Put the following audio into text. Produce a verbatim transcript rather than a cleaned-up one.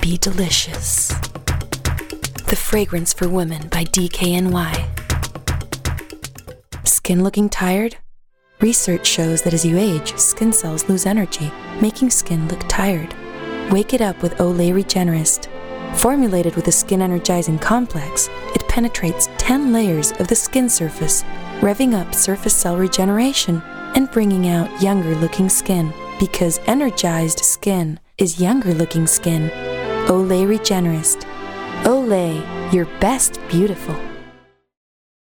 be delicious. The Fragrance for Women by D K N Y. Skin looking tired? Research shows that as you age, skin cells lose energy, making skin look tired. Wake it up with Olay Regenerist. Formulated with a skin-energizing complex, it penetrates ten layers of the skin surface, revving up surface cell regeneration and bringing out younger-looking skin. Because energized skin is younger-looking skin. Olay Regenerist. Olay, your best beautiful.